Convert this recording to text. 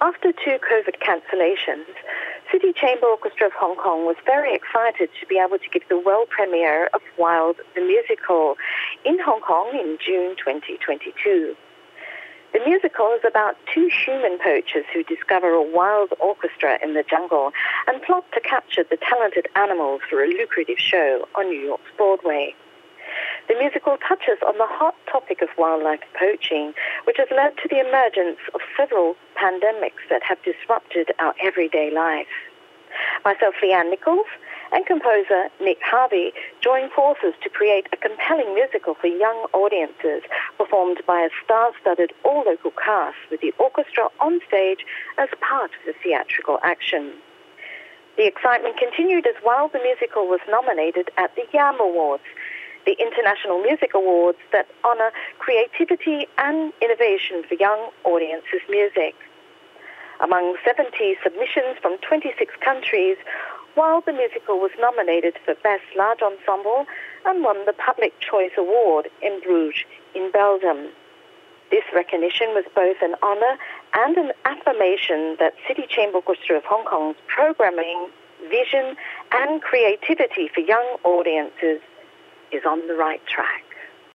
After 2 COVID cancellations, City Chamber Orchestra of Hong Kong was very excited to be able to give the world premiere of Wild the Musical in Hong Kong in June 2022. The musical is about 2 human poachers who discover a wild orchestra in the jungle and plot to capture the talented animals for a lucrative show on New York's Broadway. The musical touches on the hot topic of wildlife poaching, which has led to the emergence of several pandemics that have disrupted our everyday life. Myself, Leanne Nichols, and composer Nick Harvey join forces to create a compelling musical for young audiences, performed by a star-studded all-local cast with the orchestra on stage as part of the theatrical action. The excitement continued as Wild the Musical was nominated at the YAM Awards, the International Music Awards that honor creativity and innovation for young audiences' music. Among 70 submissions from 26 countries, Wild the Musical was nominated for Best Large Ensemble and won the Public Choice Award in Bruges, in Belgium. This recognition was both an honor and an affirmation that City Chamber Orchestra of Hong Kong's programming, vision, and creativity for young audiences is on the right track.